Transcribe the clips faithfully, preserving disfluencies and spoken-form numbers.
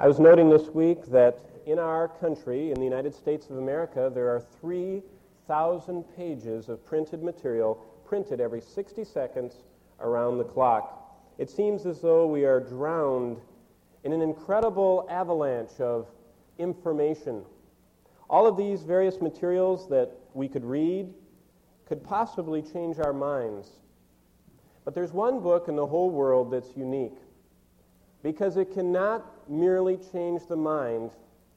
I was noting this week that in our country, in the United States of America, there are three thousand pages of printed material printed every sixty seconds around the clock. It seems as though we are drowned in an incredible avalanche of information. All of these various materials that we could read could possibly change our minds. But there's one book in the whole world that's unique because it cannot merely change the mind,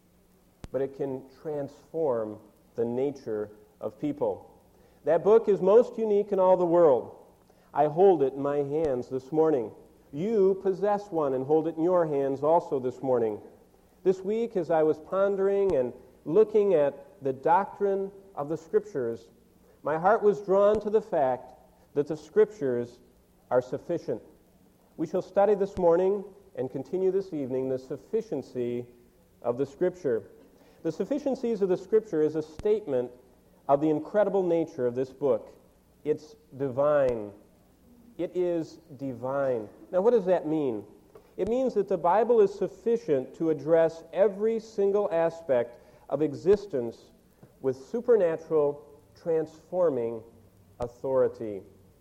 but it can transform the nature of people. That book is most unique in all the world. I hold it in my hands this morning. You possess one and hold it in your hands also this morning. This week, as I was pondering and looking at the doctrine of the Scriptures, my heart was drawn to the fact that the Scriptures are sufficient. We shall study this morning and continue this evening the sufficiency of the Scripture. The sufficiencies of the Scripture is a statement of the incredible nature of this book. It's divine. It is divine. Now, what does that mean? It means that the Bible is sufficient to address every single aspect of existence with supernatural, transforming authority.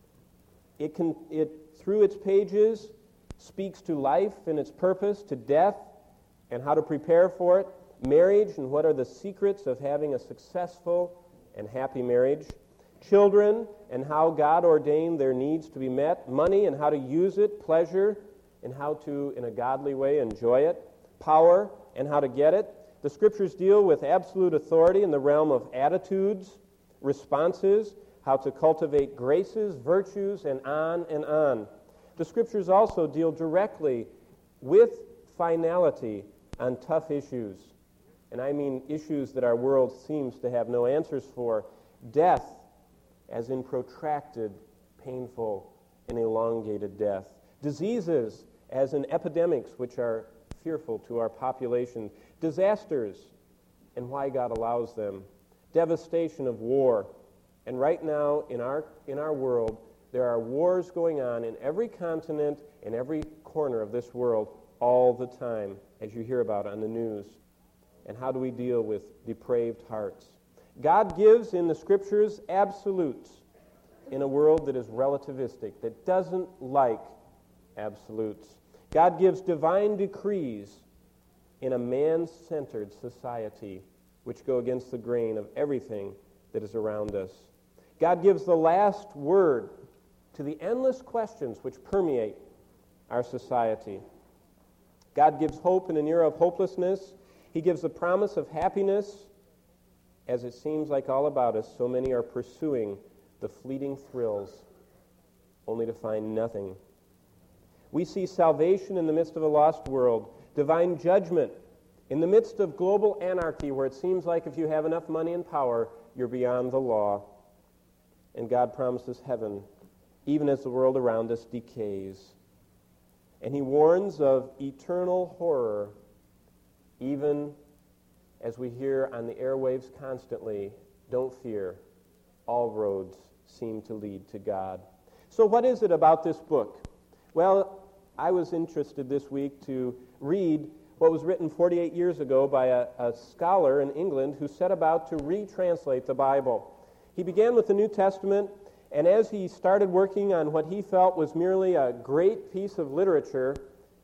It can, it, through its pages, speaks to life and its purpose, to death and how to prepare for it, marriage and what are the secrets of having a successful and happy marriage, children and how God ordained their needs to be met, money and how to use it, pleasure and how to, in a godly way, enjoy it, power and how to get it. The Scriptures deal with absolute authority in the realm of attitudes, responses, how to cultivate graces, virtues, and on and on. The Scriptures also deal directly with finality on tough issues. And I mean issues that our world seems to have no answers for. Death, as in protracted, painful, and elongated death. Diseases, as in epidemics, which are fearful to our population. Disasters, and why God allows them. Devastation of war. And right now, in our in our world, there are wars going on in every continent, in every corner of this world, all the time, as you hear about on the news. And how do we deal with depraved hearts? God gives in the Scriptures absolutes in a world that is relativistic, that doesn't like absolutes. God gives divine decrees in a man-centered society which go against the grain of everything that is around us. God gives the last word to the endless questions which permeate our society. God gives hope in an era of hopelessness. He gives the promise of happiness, as it seems like all about us, so many are pursuing the fleeting thrills, only to find nothing. We see salvation in the midst of a lost world, divine judgment in the midst of global anarchy, where it seems like if you have enough money and power, you're beyond the law. And God promises heaven, even as the world around us decays. And he warns of eternal horror, even as we hear on the airwaves constantly, don't fear, all roads seem to lead to God. So what is it about this book? Well, I was interested this week to read what was written forty-eight years ago by a, a scholar in England who set about to retranslate the Bible. He began with the New Testament, and as he started working on what he felt was merely a great piece of literature,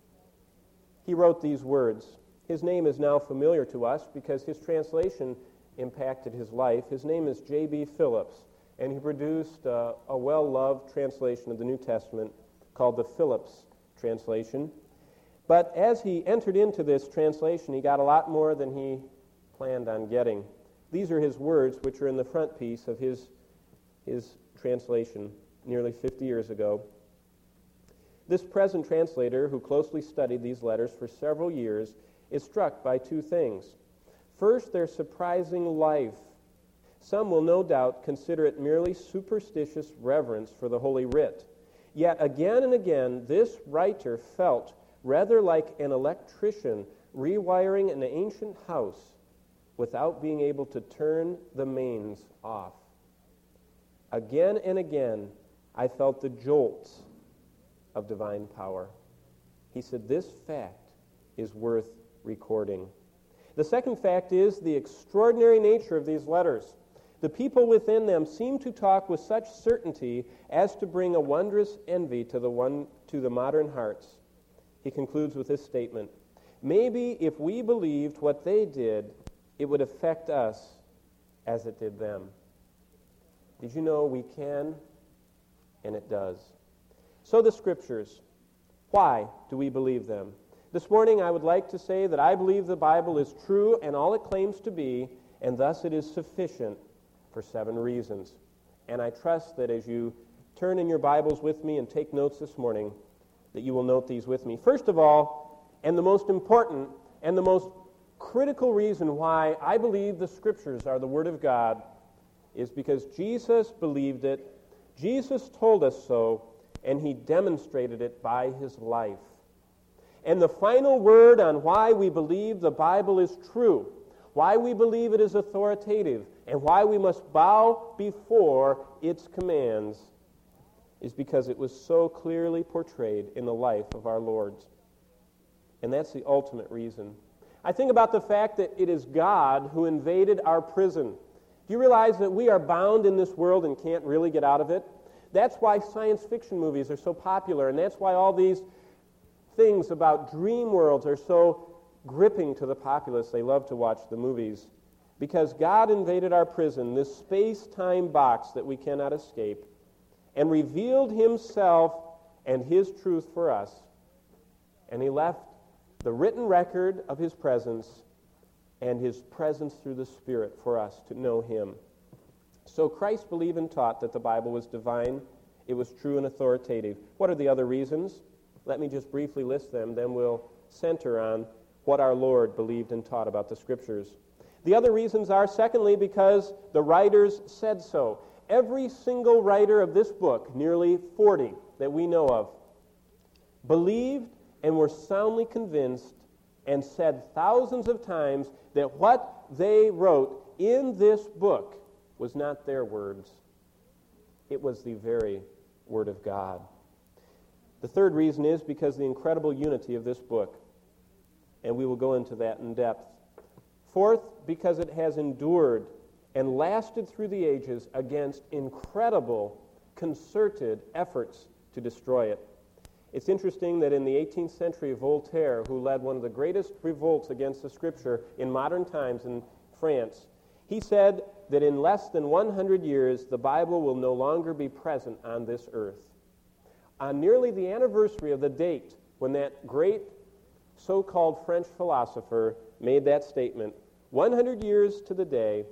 he wrote these words. His name is now familiar to us because his translation impacted his life. His name is J B Phillips, and he produced uh, a well-loved translation of the New Testament called the Phillips translation. But as he entered into this translation, he got a lot more than he planned on getting. These are his words, which are in the front piece of his, his translation nearly fifty years ago. This present translator, who closely studied these letters for several years, is struck by two things. First, their surprising life. Some will no doubt consider it merely superstitious reverence for the Holy Writ. Yet again and again, this writer felt rather like an electrician rewiring an ancient house without being able to turn the mains off. Again and again, I felt the jolts of divine power. He said, this fact is worth recording. The second fact is the extraordinary nature of these letters. The people within them seem to talk with such certainty as to bring a wondrous envy to the one to the modern hearts. He concludes with this statement: maybe if we believed what they did, it would affect us as it did them. Did you know we can? And it does. So the Scriptures. Why do we believe them? This morning I would like to say that I believe the Bible is true and all it claims to be, and thus it is sufficient for seven reasons. And I trust that as you turn in your Bibles with me and take notes this morning, that you will note these with me. First of all, and the most important and the most critical reason why I believe the Scriptures are the Word of God is because Jesus believed it, Jesus told us so, and he demonstrated it by his life. And the final word on why we believe the Bible is true, why we believe it is authoritative, and why we must bow before its commands is because it was so clearly portrayed in the life of our Lord. And that's the ultimate reason. I think about the fact that it is God who invaded our prison. Do you realize that we are bound in this world and can't really get out of it? That's why science fiction movies are so popular, and that's why all these things about dream worlds are so gripping to the populace. They love to watch the movies. Because God invaded our prison, this space-time box that we cannot escape, and revealed himself and his truth for us. And he left the written record of his presence and his presence through the Spirit for us to know him. So Christ believed and taught that the Bible was divine, it was true and authoritative. What are the other reasons? Let me just briefly list them, then we'll center on what our Lord believed and taught about the Scriptures. The other reasons are, secondly, because the writers said so. Every single writer of this book, nearly forty that we know of, believed and were soundly convinced and said thousands of times that what they wrote in this book was not their words. It was the very Word of God. The third reason is because the incredible unity of this book, and we will go into that in depth. Fourth, because it has endured and lasted through the ages against incredible, concerted efforts to destroy it. It's interesting that in the eighteenth century, Voltaire, who led one of the greatest revolts against the Scripture in modern times in France, he said that in less than one hundred years, the Bible will no longer be present on this earth. On nearly the anniversary of the date when that great so-called French philosopher made that statement, one hundred years to the day,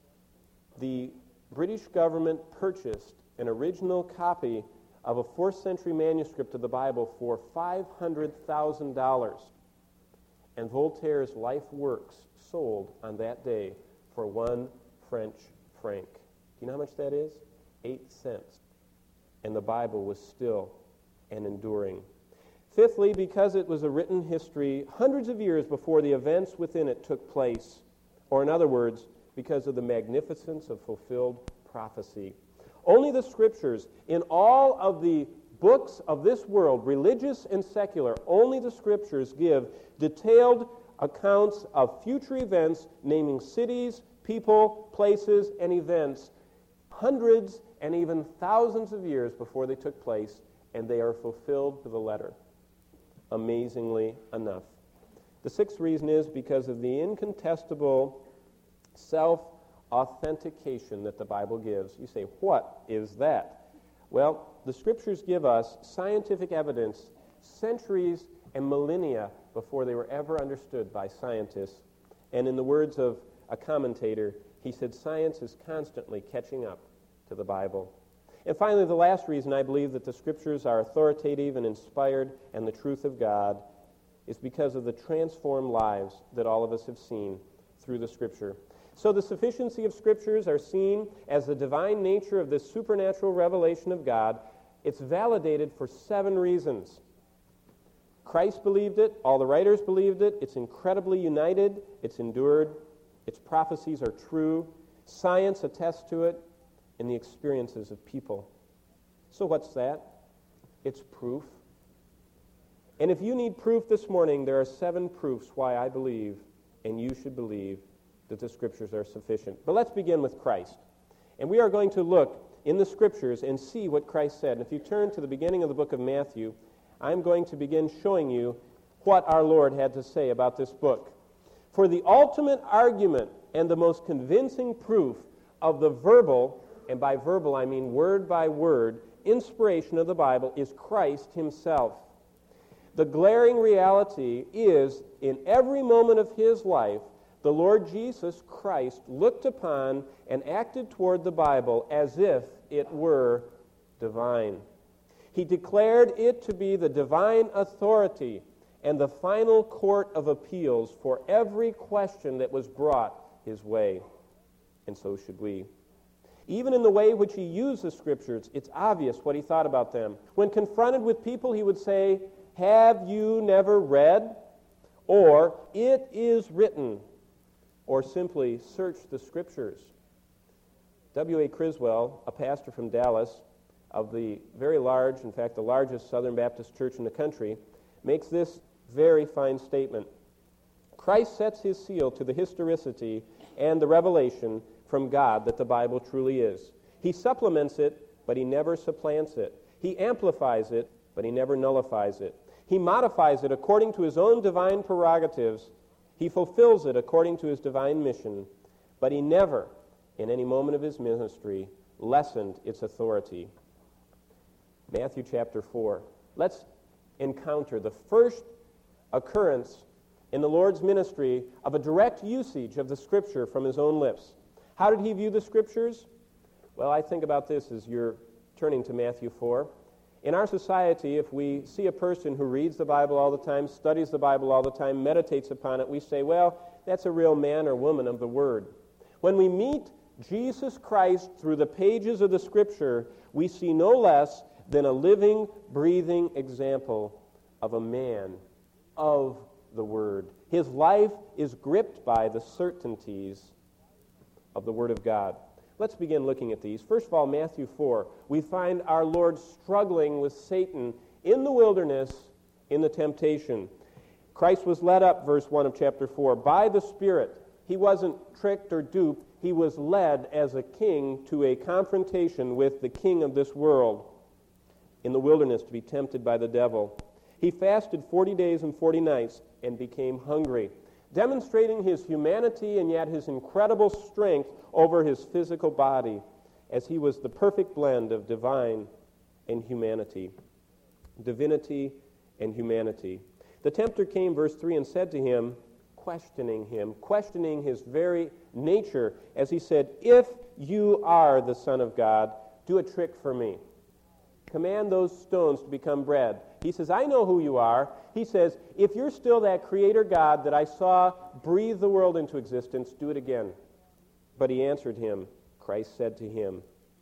the British government purchased an original copy of a fourth century manuscript of the Bible for five hundred thousand dollars. And Voltaire's life works sold on that day for one French franc. Do you know how much that is? Eight cents. And the Bible was still and enduring. Fifthly, because it was a written history hundreds of years before the events within it took place. Or in other words, because of the magnificence of fulfilled prophecy. Only the Scriptures, in all of the books of this world, religious and secular, only the Scriptures give detailed accounts of future events, naming cities, people, places, and events, hundreds and even thousands of years before they took place, and they are fulfilled to the letter, amazingly enough. The sixth reason is because of the incontestable self-authentication that the Bible gives. You say, what is that? Well, the Scriptures give us scientific evidence centuries and millennia before they were ever understood by scientists. And in the words of a commentator, he said, science is constantly catching up to the Bible. And finally, the last reason I believe that the Scriptures are authoritative and inspired and the truth of God is because of the transformed lives that all of us have seen through the Scripture. So the sufficiency of Scriptures are seen as the divine nature of this supernatural revelation of God. It's validated for seven reasons. Christ believed it, all the writers believed it, it's incredibly united, it's endured, its prophecies are true, science attests to it, and the experiences of people. So what's that? It's proof. And if you need proof this morning, there are seven proofs why I believe, and you should believe, that the Scriptures are sufficient. But let's begin with Christ. And we are going to look in the Scriptures and see what Christ said. And if you turn to the beginning of the book of Matthew, I'm going to begin showing you what our Lord had to say about this book. For the ultimate argument and the most convincing proof of the verbal, and by verbal I mean word by word, inspiration of the Bible is Christ himself. The glaring reality is, in every moment of his life, the Lord Jesus Christ looked upon and acted toward the Bible as if it were divine. He declared it to be the divine authority and the final court of appeals for every question that was brought his way. And so should we. Even in the way which he used the Scriptures, it's obvious what he thought about them. When confronted with people, he would say, "Have you never read?" Or, "It is written." Or simply, "Search the Scriptures." W A Criswell, a pastor from Dallas, of the very large, in fact, the largest Southern Baptist church in the country, makes this very fine statement. Christ sets his seal to the historicity and the revelation from God that the Bible truly is. He supplements it, but he never supplants it. He amplifies it, but he never nullifies it. He modifies it according to his own divine prerogatives. He fulfills it according to his divine mission, but he never, in any moment of his ministry, lessened its authority. Matthew chapter four. Let's encounter the first occurrence in the Lord's ministry of a direct usage of the Scripture from his own lips. How did he view the Scriptures? Well, I think about this as you're turning to Matthew four. In our society, if we see a person who reads the Bible all the time, studies the Bible all the time, meditates upon it, we say, well, that's a real man or woman of the Word. When we meet Jesus Christ through the pages of the Scripture, we see no less than a living, breathing example of a man of the Word. His life is gripped by the certainties of the Word of God. Let's begin looking at these. First of all, Matthew four. We find our Lord struggling with Satan in the wilderness in the temptation. Christ was led up, verse one of chapter four, by the Spirit. He wasn't tricked or duped. He was led as a king to a confrontation with the king of this world in the wilderness to be tempted by the devil. He fasted forty days and forty nights and became hungry, demonstrating his humanity and yet his incredible strength over his physical body, as he was the perfect blend of divine and humanity. Divinity and humanity. The tempter came, verse three, and said to him, questioning him, questioning his very nature, as he said, "If you are the Son of God, do a trick for me. Command those stones to become bread." He says, "I know who you are." He says, "If you're still that Creator God that I saw breathe the world into existence, do it again." But he answered him, Christ said to him,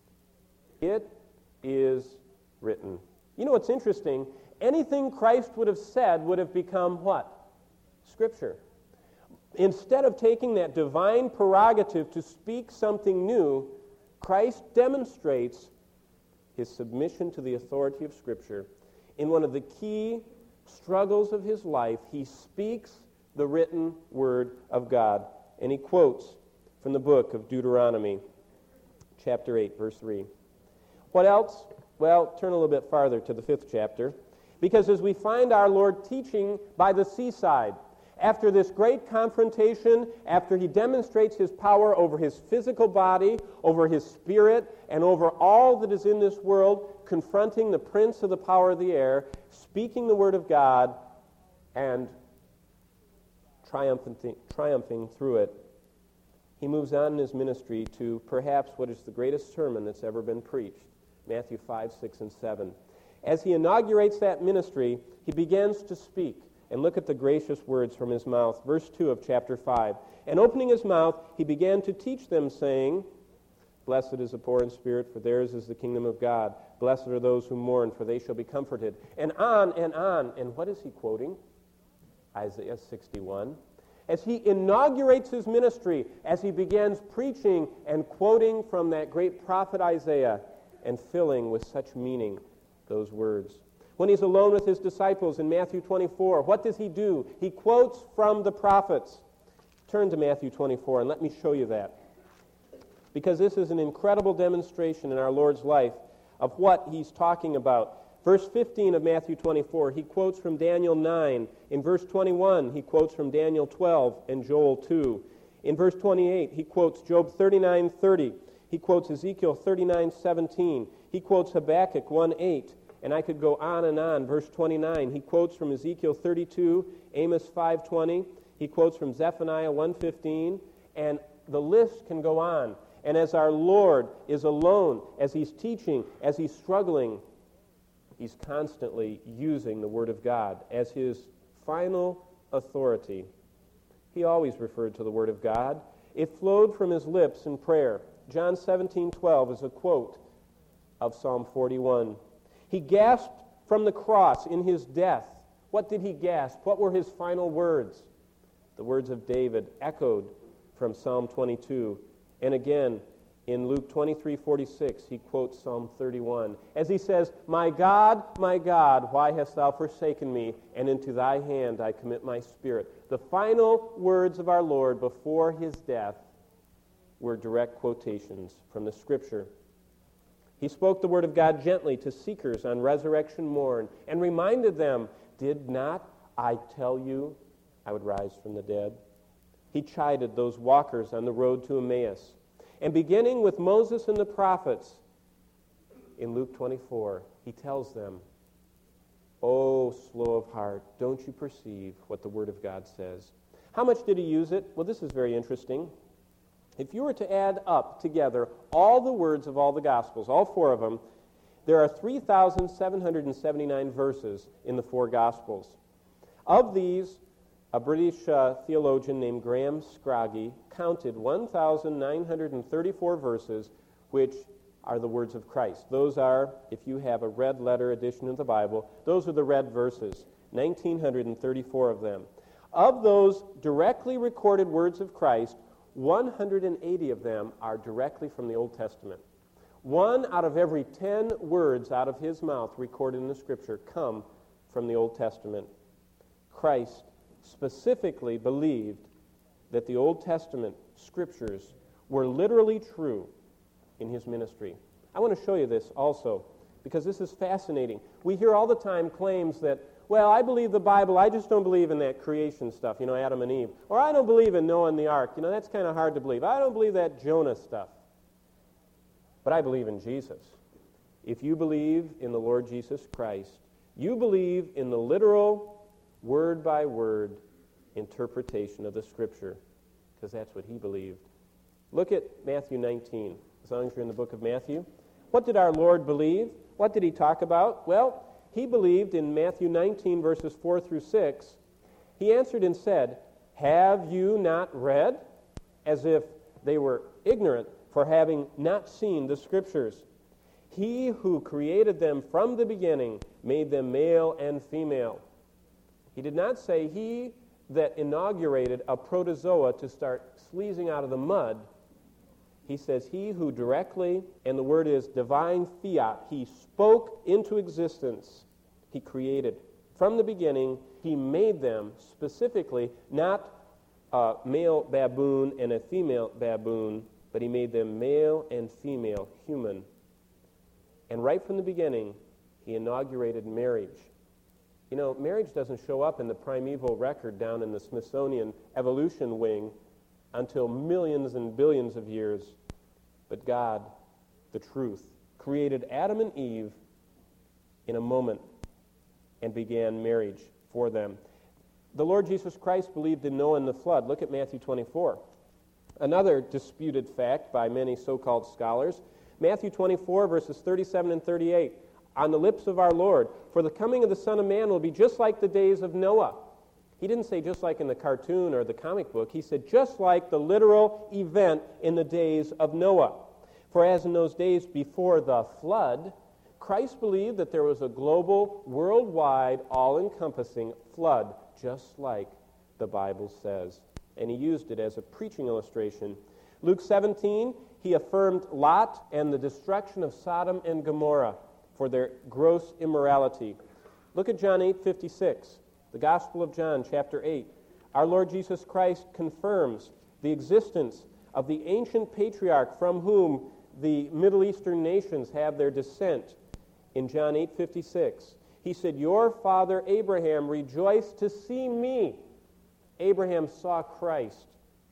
"It is written." You know what's interesting? Anything Christ would have said would have become what? Scripture. Instead of taking that divine prerogative to speak something new, Christ demonstrates his submission to the authority of Scripture. In one of the key struggles of his life, he speaks the written Word of God. And he quotes from the book of Deuteronomy, chapter eight, verse three. What else? Well, turn a little bit farther to the fifth chapter. Because as we find our Lord teaching by the seaside, after this great confrontation, after he demonstrates his power over his physical body, over his spirit, and over all that is in this world, confronting the prince of the power of the air, speaking the Word of God, and triumphing, triumphing through it, he moves on in his ministry to perhaps what is the greatest sermon that's ever been preached, Matthew five, six, and seven. As he inaugurates that ministry, he begins to speak. And look at the gracious words from his mouth. Verse two of chapter five. "And opening his mouth, he began to teach them, saying, Blessed is the poor in spirit, for theirs is the kingdom of God. Blessed are those who mourn, for they shall be comforted." And on and on. And what is he quoting? Isaiah sixty-one. As he inaugurates his ministry, as he begins preaching and quoting from that great prophet Isaiah and filling with such meaning those words. When he's alone with his disciples in Matthew twenty-four, what does he do? He quotes from the prophets. Turn to Matthew twenty-four and let me show you that. Because this is an incredible demonstration in our Lord's life of what he's talking about. Verse fifteen of Matthew twenty-four, he quotes from Daniel nine. In verse twenty-one, he quotes from Daniel twelve and Joel two. In verse twenty-eight, he quotes Job thirty-nine thirty. He quotes Ezekiel thirty-nine seventeen. He quotes Habakkuk one eight. And I could go on and on. Verse twenty-nine, he quotes from Ezekiel thirty-two, Amos five twenty. He quotes from Zephaniah one fifteen. And the list can go on. And as our Lord is alone, as he's teaching, as he's struggling, he's constantly using the Word of God as his final authority. He always referred to the Word of God. It flowed from his lips in prayer. John seventeen twelve is a quote of Psalm forty-one. He gasped from the cross in his death. What did he gasp? What were his final words? The words of David echoed from Psalm twenty-two. And again, in Luke twenty-three forty-six, he quotes Psalm thirty-one. As he says, "My God, my God, why hast thou forsaken me? And into thy hand I commit my spirit." The final words of our Lord before his death were direct quotations from the Scripture. He spoke the word of God gently to seekers on resurrection morn and reminded them, "Did not I tell you I would rise from the dead?" He chided those walkers on the road to Emmaus. And beginning with Moses and the prophets, in Luke twenty-four, he tells them, "Oh, slow of heart, don't you perceive what the Word of God says?" How much did he use it? Well, this is very interesting. If you were to add up together all the words of all the Gospels, all four of them, there are three thousand seven hundred seventy-nine verses in the four Gospels. Of these, a British uh, theologian named Graham Scroggie counted one thousand nine hundred thirty-four verses which are the words of Christ. Those are, if you have a red letter edition of the Bible, those are the red verses, one thousand nine hundred thirty-four of them. Of those directly recorded words of Christ, one hundred eighty of them are directly from the Old Testament. One out of every ten words out of his mouth recorded in the Scripture come from the Old Testament. Christ specifically believed that the Old Testament Scriptures were literally true in his ministry. I want to show you this also, because this is fascinating. We hear all the time claims that, well, I believe the Bible, I just don't believe in that creation stuff, you know, Adam and Eve. Or I don't believe in Noah and the ark. You know, that's kind of hard to believe. I don't believe that Jonah stuff. But I believe in Jesus. If you believe in the Lord Jesus Christ, you believe in the literal, word-by-word interpretation of the Scripture, because that's what he believed. Look at Matthew nineteen, as long as you're in the book of Matthew. What did our Lord believe? What did he talk about? Well, he believed in Matthew nineteen, verses four through six. He answered and said, "Have you not read?" As if they were ignorant for having not seen the Scriptures. "He who created them from the beginning made them male and female." He did not say he that inaugurated a protozoa to start sleazing out of the mud. He says he who directly, and the word is divine fiat, he spoke into existence. He created. From the beginning, he made them specifically, not a male baboon and a female baboon, but he made them male and female, human. And right from the beginning, he inaugurated marriage. You know, marriage doesn't show up in the primeval record down in the Smithsonian evolution wing until millions and billions of years. But God, the truth, created Adam and Eve in a moment and began marriage for them. The Lord Jesus Christ believed in Noah and the flood. Look at Matthew twenty-four. Another disputed fact by many so-called scholars. Matthew twenty-four, verses thirty-seven and thirty-eight. On the lips of our Lord, "For the coming of the Son of Man will be just like the days of Noah." He didn't say just like in the cartoon or the comic book. He said just like the literal event in the days of Noah. For as in those days before the flood, Christ believed that there was a global, worldwide, all-encompassing flood, just like the Bible says. And he used it as a preaching illustration. Luke seventeen, he affirmed Lot and the destruction of Sodom and Gomorrah for their gross immorality. Look at John eight fifty-six, the Gospel of John, chapter eight. Our Lord Jesus Christ confirms the existence of the ancient patriarch from whom the Middle Eastern nations have their descent. In John eight fifty-six, he said, "Your father Abraham rejoiced to see me." Abraham saw Christ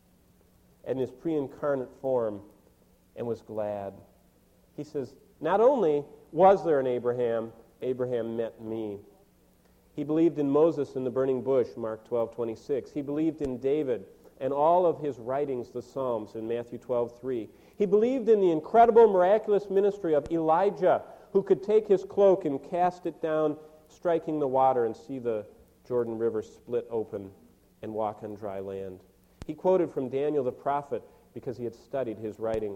in his pre-incarnate form and was glad. He says, not only was there an Abraham, Abraham met me. He believed in Moses in the burning bush, Mark twelve twenty-six. He believed in David and all of his writings, the Psalms, in Matthew twelve three. He believed in the incredible, miraculous ministry of Elijah, who could take his cloak and cast it down, striking the water, and see the Jordan River split open and walk on dry land. He quoted from Daniel the prophet because he had studied his writings.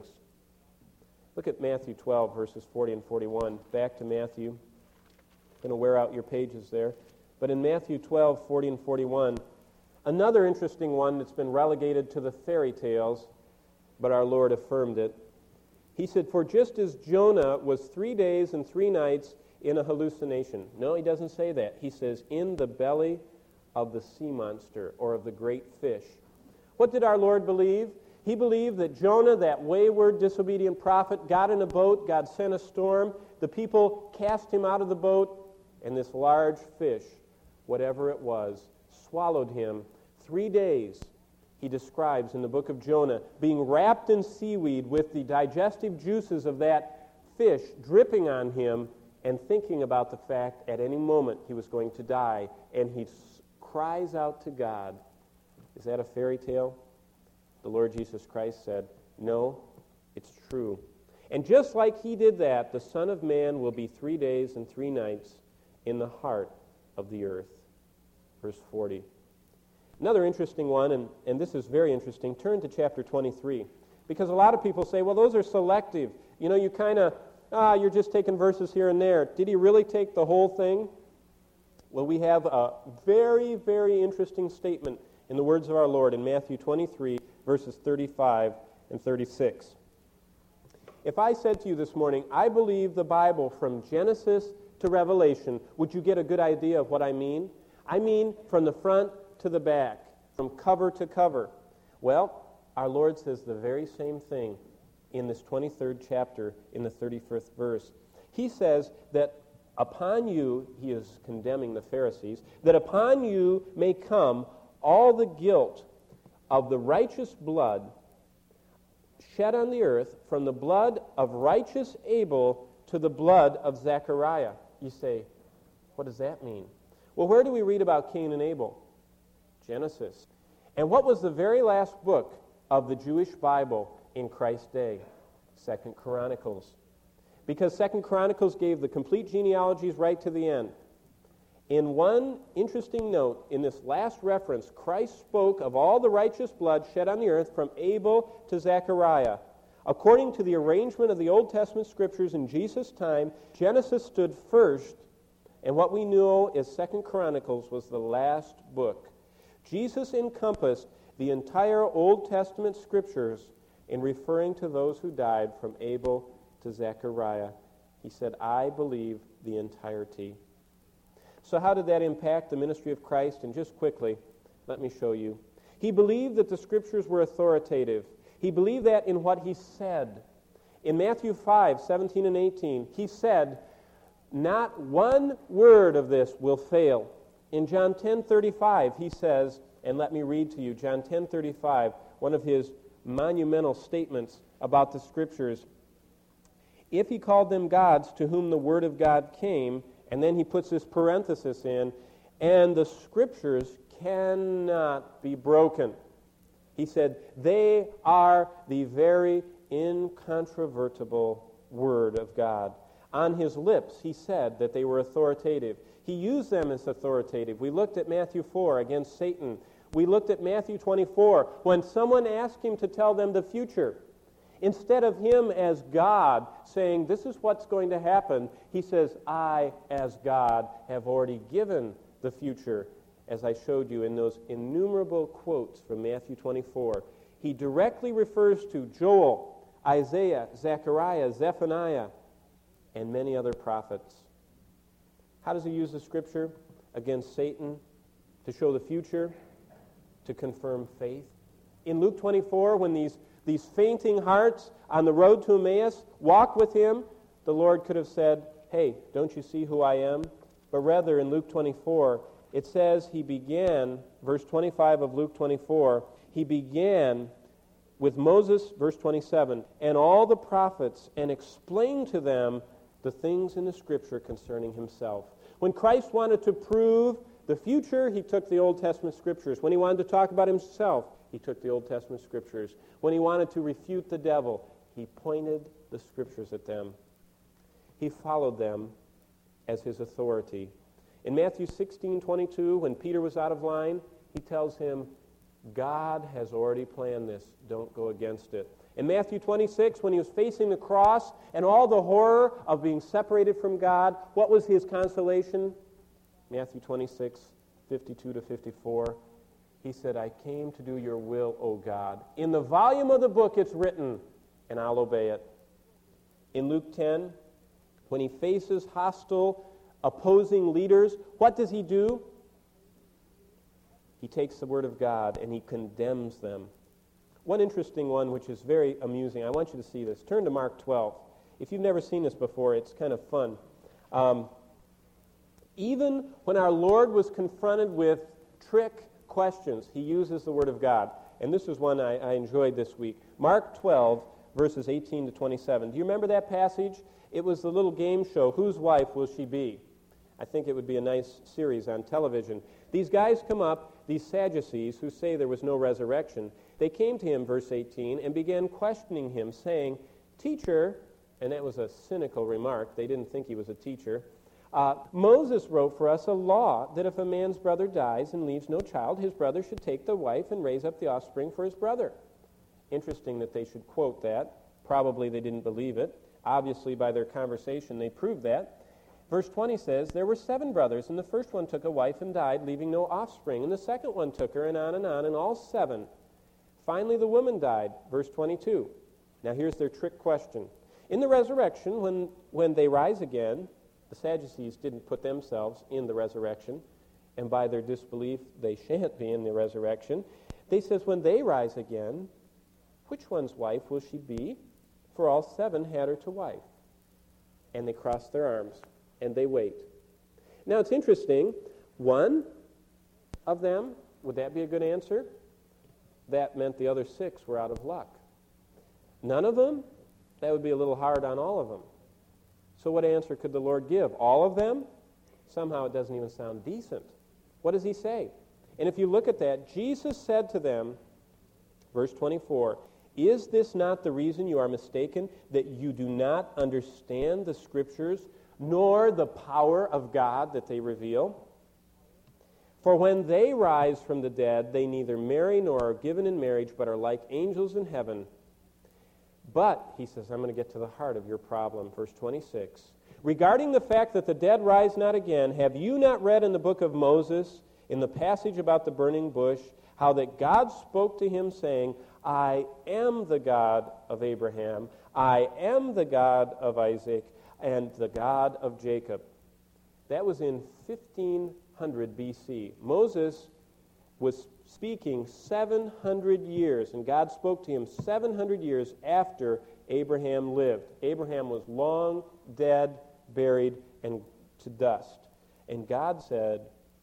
Look at Matthew twelve, verses forty and forty-one. Back to Matthew. I'm going to wear out your pages there. But in Matthew twelve, forty and forty-one, another interesting one that's been relegated to the fairy tales, but our Lord affirmed it. He said, "For just as Jonah was three days and three nights in a hallucination." No, he doesn't say that. He says, "in the belly of the sea monster," or of the great fish. What did our Lord believe? He believed that Jonah, that wayward, disobedient prophet, got in a boat, God sent a storm, the people cast him out of the boat, and this large fish, whatever it was, swallowed him. Three days, he describes in the book of Jonah, being wrapped in seaweed with the digestive juices of that fish dripping on him, and thinking about the fact at any moment he was going to die, and he cries out to God. Is that a fairy tale? The Lord Jesus Christ said, no, it's true. And just like he did that, the Son of Man will be three days and three nights in the heart of the earth. Verse forty. Another interesting one, and, and this is very interesting, turn to chapter twenty-three. Because a lot of people say, well, those are selective. You know, you kind of, ah, you're just taking verses here and there. Did he really take the whole thing? Well, we have a very, very interesting statement in the words of our Lord in Matthew twenty-three, verses thirty-five and thirty-six. If I said to you this morning, I believe the Bible from Genesis to Revelation, would you get a good idea of what I mean? I mean from the front to the back, from cover to cover. Well, our Lord says the very same thing in this twenty-third chapter, in the thirty-fifth verse. He says that upon you, he is condemning the Pharisees, that upon you may come all the guilt of the righteous blood shed on the earth, from the blood of righteous Abel to the blood of Zechariah. You say, what does that mean? Well, where do we read about Cain and Abel? Genesis. And what was the very last book of the Jewish Bible in Christ's day? Second Chronicles. Because Second Chronicles gave the complete genealogies right to the end. In one interesting note, in this last reference, Christ spoke of all the righteous blood shed on the earth from Abel to Zechariah. According to the arrangement of the Old Testament scriptures in Jesus' time, Genesis stood first, and what we know is Second Chronicles was the last book. Jesus encompassed the entire Old Testament scriptures in referring to those who died from Abel to Zechariah. He said, I believe the entirety. So how did that impact the ministry of Christ? And just quickly, let me show you. He believed that the scriptures were authoritative. He believed that in what he said. In Matthew five, seventeen and eighteen, he said, not one word of this will fail. In John ten thirty-five, he says, and let me read to you, John ten thirty-five, one of his monumental statements about the scriptures. If he called them gods to whom the word of God came, and then he puts this parenthesis in, and the scriptures cannot be broken. He said, they are the very incontrovertible word of God. On his lips, he said that they were authoritative. He used them as authoritative. We looked at Matthew four against Satan. We looked at Matthew twenty-four when someone asked him to tell them the future. Instead of him as God saying, this is what's going to happen, he says, I, as God, have already given the future, as I showed you in those innumerable quotes from Matthew twenty-four. He directly refers to Joel, Isaiah, Zechariah, Zephaniah, and many other prophets. How does he use the Scripture? Against Satan, to show the future, to confirm faith. In Luke twenty-four, when these, these fainting hearts on the road to Emmaus walk with him, the Lord could have said, hey, don't you see who I am? But rather, in Luke twenty-four, it says he began, verse twenty-five of Luke twenty-four, he began with Moses, verse twenty-seven, and all the prophets, and explained to them the things in the Scripture concerning himself. When Christ wanted to prove the future, he took the Old Testament Scriptures. When he wanted to talk about himself, he took the Old Testament Scriptures. When he wanted to refute the devil, he pointed the Scriptures at them. He followed them as his authority. In Matthew sixteen twenty-two, when Peter was out of line, he tells him, God has already planned this. Don't go against it. In Matthew twenty-six, when he was facing the cross and all the horror of being separated from God, what was his consolation? Matthew twenty-six, fifty-two to fifty-four. He said, I came to do your will, O God. In the volume of the book it's written, and I'll obey it. In Luke ten, when he faces hostile, opposing leaders, what does he do? He takes the word of God and he condemns them. One interesting one, which is very amusing, I want you to see this. Turn to Mark twelve. If you've never seen this before, it's kind of fun. Um, even when our Lord was confronted with trick questions, he uses the word of God. And this is one I, I enjoyed this week. Mark twelve, verses eighteen to twenty-seven. Do you remember that passage? It was the little game show, Whose Wife Will She Be? I think it would be a nice series on television. These guys come up, these Sadducees, who say there was no resurrection. They came to him, verse eighteen, and began questioning him, saying, Teacher, and that was a cynical remark. They didn't think he was a teacher. Uh, Moses wrote for us a law that if a man's brother dies and leaves no child, his brother should take the wife and raise up the offspring for his brother. Interesting that they should quote that. Probably they didn't believe it. Obviously, by their conversation, they proved that. Verse twenty says, there were seven brothers, and the first one took a wife and died, leaving no offspring. And the second one took her, and on and on, and all seven. Finally, the woman died. Verse twenty-two. Now, here's their trick question. In the resurrection, when, when they rise again, the Sadducees didn't put themselves in the resurrection, and by their disbelief, they shan't be in the resurrection. They says, when they rise again, which one's wife will she be? For all seven had her to wife. And they cross their arms, and they wait. Now, it's interesting. One of them, would that be a good answer? That meant the other six were out of luck. None of them? That would be a little hard on all of them. So what answer could the Lord give? All of them? Somehow it doesn't even sound decent. What does he say? And if you look at that, Jesus said to them, verse twenty-four, is this not the reason you are mistaken, that you do not understand the Scriptures, nor the power of God that they reveal? For when they rise from the dead, they neither marry nor are given in marriage, but are like angels in heaven. But, he says, I'm going to get to the heart of your problem, verse twenty-six. Regarding the fact that the dead rise not again, have you not read in the book of Moses, in the passage about the burning bush, how that God spoke to him, saying, I am the God of Abraham, I am the God of Isaac, and the God of Jacob. That was in fifteen hundred B C. Moses was speaking seven hundred years, and God spoke to him seven hundred years after Abraham lived. Abraham was long dead, buried, and to dust. And God said,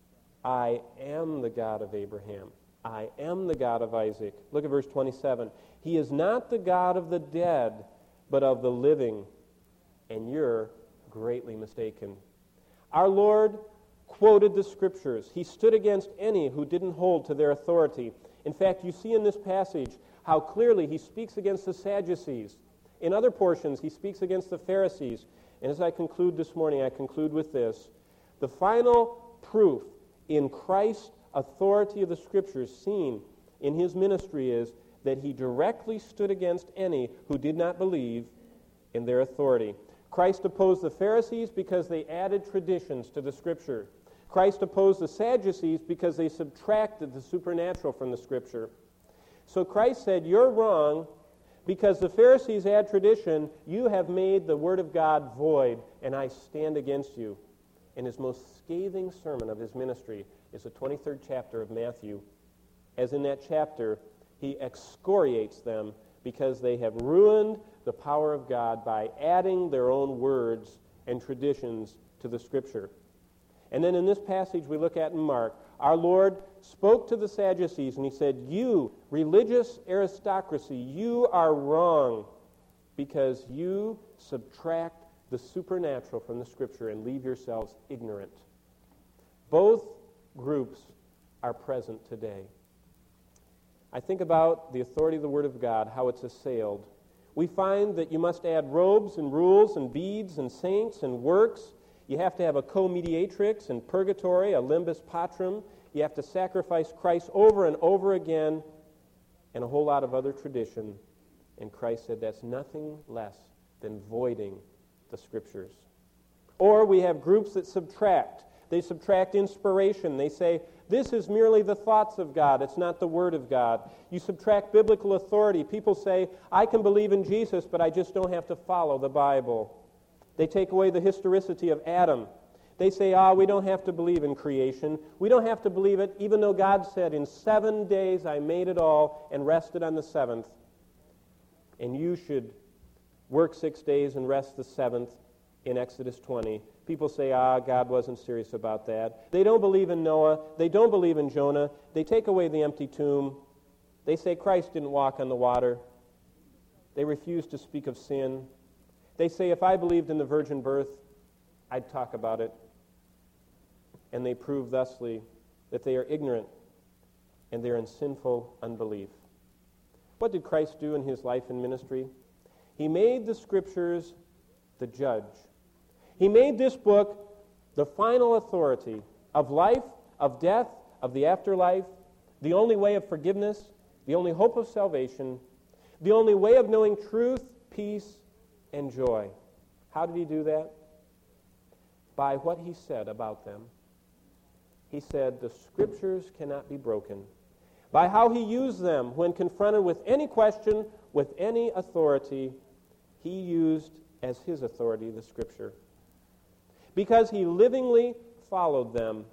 I am the God of Abraham. I am the God of Isaac. Look at verse twenty-seven. He is not the God of the dead, but of the living, and you're greatly mistaken. Our Lord quoted the Scriptures. He stood against any who didn't hold to their authority. In fact, you see in this passage how clearly he speaks against the Sadducees. In other portions, he speaks against the Pharisees. And as I conclude this morning, I conclude with this. The final proof in Christ's authority of the Scriptures seen in his ministry is that he directly stood against any who did not believe in their authority. Christ opposed the Pharisees because they added traditions to the Scripture. Christ opposed the Sadducees because they subtracted the supernatural from the Scripture. So Christ said, you're wrong because the Pharisees add tradition. You have made the Word of God void, and I stand against you. and his most scathing sermon of his ministry is the twenty-third chapter of Matthew, as in that chapter he excoriates them because they have ruined the power of God by adding their own words and traditions to the Scripture. And then in this passage we look at in Mark, our Lord spoke to the Sadducees and he said, "You, religious aristocracy, you are wrong because you subtract the supernatural from the Scripture and leave yourselves ignorant." Both groups are present today. I think about the authority of the Word of God, how it's assailed. We find that you must add robes and rules and beads and saints and works. You have to have a co-mediatrix and purgatory, a limbus patrum. You have to sacrifice Christ over and over again, and a whole lot of other tradition. And Christ said that's nothing less than voiding the Scriptures. Or we have groups that subtract. They subtract inspiration. They say, this is merely the thoughts of God. It's not the Word of God. You subtract biblical authority. People say, I can believe in Jesus, but I just don't have to follow the Bible. They take away the historicity of Adam. They say, ah, we don't have to believe in creation. We don't have to believe it, even though God said, in seven days I made it all and rested on the seventh. And you should work six days and rest the seventh in Exodus twenty. People say, ah, God wasn't serious about that. They don't believe in Noah. They don't believe in Jonah. They take away the empty tomb. They say Christ didn't walk on the water. They refuse to speak of sin. They say, if I believed in the virgin birth, I'd talk about it. And they prove thusly that they are ignorant and they're in sinful unbelief. What did Christ do in his life and ministry? He made the Scriptures the judge. He made this book the final authority of life, of death, of the afterlife, the only way of forgiveness, the only hope of salvation, the only way of knowing truth, peace, and joy. How did he do that? By what he said about them. He said, the Scriptures cannot be broken. By how he used them when confronted with any question, with any authority, he used as his authority the Scripture. Because he livingly followed them,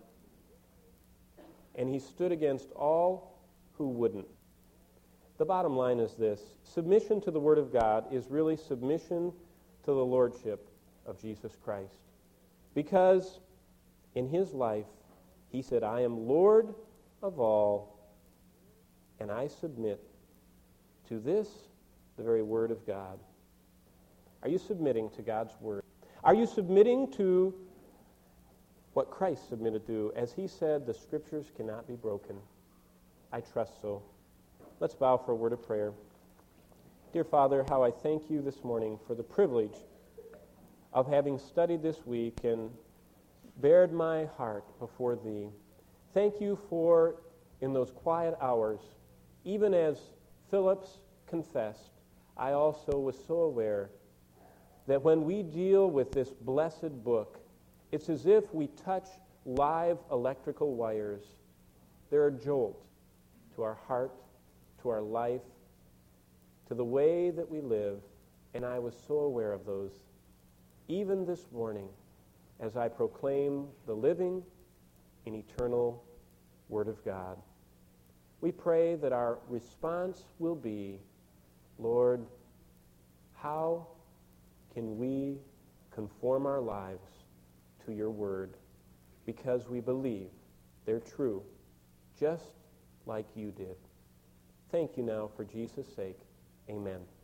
and he stood against all who wouldn't. The bottom line is this: submission to the Word of God is really submission to the Lordship of Jesus Christ. Because in his life, he said, I am Lord of all, and I submit to this, the very Word of God. Are you submitting to God's Word? Are you submitting to what Christ submitted to? As he said, the Scriptures cannot be broken. I trust so. Let's bow for a word of prayer. Dear Father, how I thank you this morning for the privilege of having studied this week and bared my heart before Thee. Thank you for, in those quiet hours, even as Phillips confessed, I also was so aware that when we deal with this blessed book, it's as if we touch live electrical wires. They're a jolt to our heart, to our life, to the way that we live, and I was so aware of those even this morning as I proclaim the living and eternal Word of God. We pray that our response will be, Lord, how can we conform our lives to your Word? Because we believe they're true, just like you did. Thank you now for Jesus' sake. Amen.